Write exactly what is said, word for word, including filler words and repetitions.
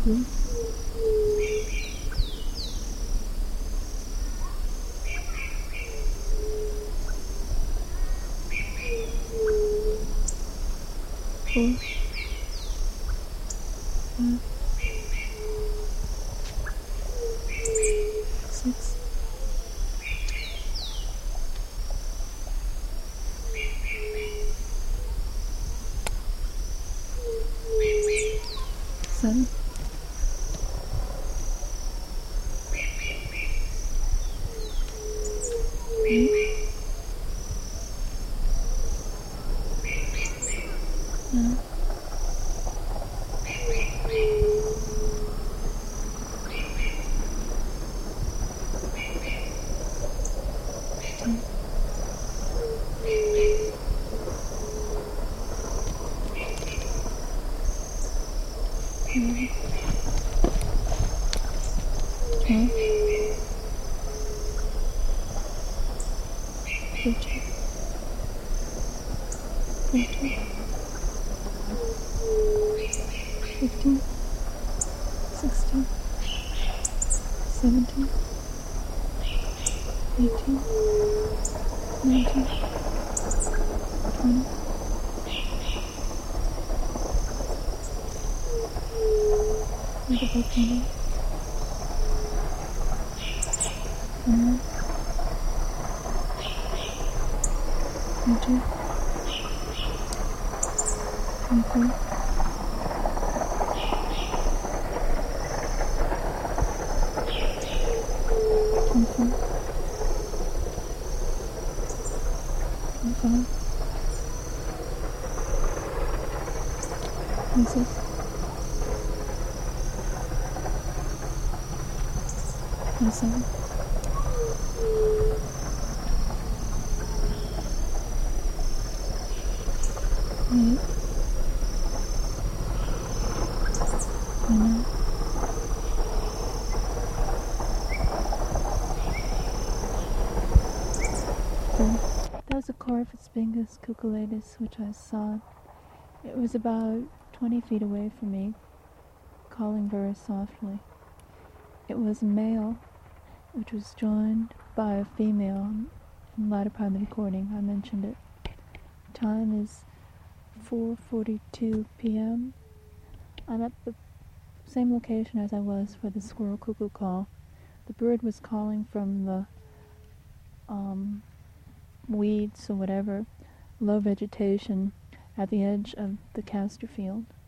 two, four, five, six, seven, eight, nine, ten, eleven, twelve, thirteen, fourteen, fifteen, sixteen, seventeen, eighteen, nineteen, twenty, and about twenty, twenty-one, twenty-two, twenty-three, twenty-four, twenty-five, twenty-six, twenty-seven, twenty-eight, twenty-nine, thirty. That was a Coryphospingus cuculatus, which I saw. It was about twenty feet away from me, calling very softly. It was a male, which was joined by a female in the latter part of the recording. I mentioned it. Time is four forty-two p.m. I'm at the same location as I was for the squirrel cuckoo call. The bird was calling from the um, weeds or whatever, low vegetation at the edge of the castor field.